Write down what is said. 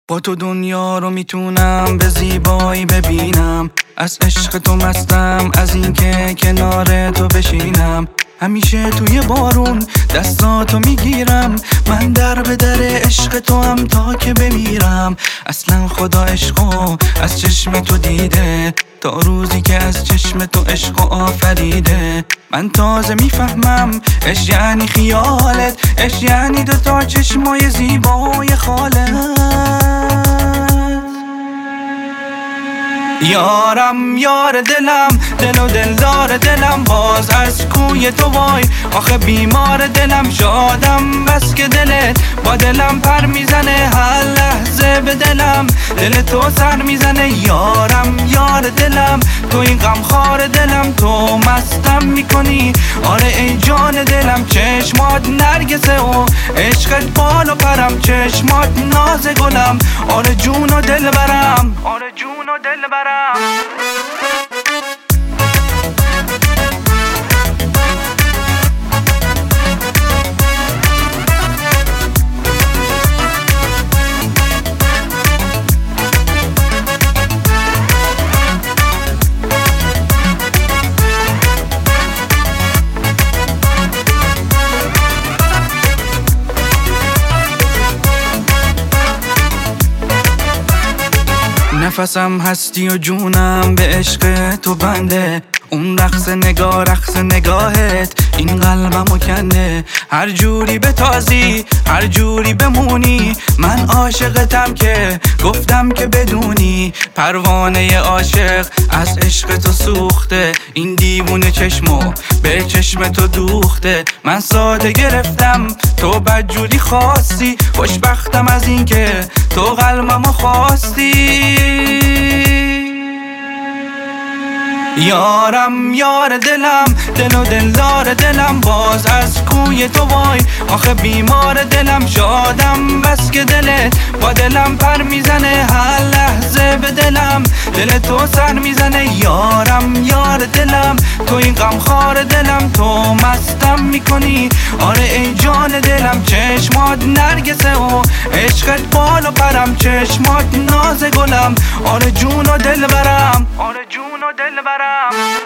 با تو دنیا رو میتونم به زیبایی ببینم. از عشق تو مستم، از این که کنار تو بشینم. همیشه توی بارون دستاتو میگیرم، من در به در عشق تو هم تا که بمیرم. اصلا خدا عشقو از چشم تو دیده، تا روزی که از چشم تو عشقو آفریده. من تازه میفهمم عشق یعنی خیالت، عشق یعنی دوتا چشمای زیبای خالت. یارم یار دلم، دل و دلدار دلم، باز از کوی تو وای. آخه بیمار دلم، شادم بس که دلت با دلم پر میزنه. هر لحظه به دلم دل تو سر میزنه. یارم یار دلم، تو این غمخوار دلم، تو مستم میکنی. آره ای جان دلم، چشمات نرگسه و عشقت بال و پرم، چشمات ناز گلم. آره جون و دل برم، آره جون و دل برم. نفسم هستی و جونم به عشق تو بنده. اون رقص نگاهت این قلبمو کنده. هر جوری بتازی هر جوری بمونی، من عاشقتم که گفتم که بدونی. پروانه عاشق از عشق تو سوخته، این دیوونه چشمو به چشم تو دوخته. من ساده گرفتم تو بدجوری خواستی، خوشبختم از این که تو قلبمو خواستی. یارم یار دلم، دل و دلدار دلم، باز از کوی تو وای. آخه بیمار دلم، شادم بس که دلت با دلم پر میزنه. هر لحظه به دلم دل تو سر میزنه. یارم یار دلم، تو این غمخوار دلم، تو مستم میکنی. آره ای جان دلم، چشمات نرگسه و عشقت بال و پرم، چشمات ناز گلم. آره جون و دل برم، آره جون و دل برم.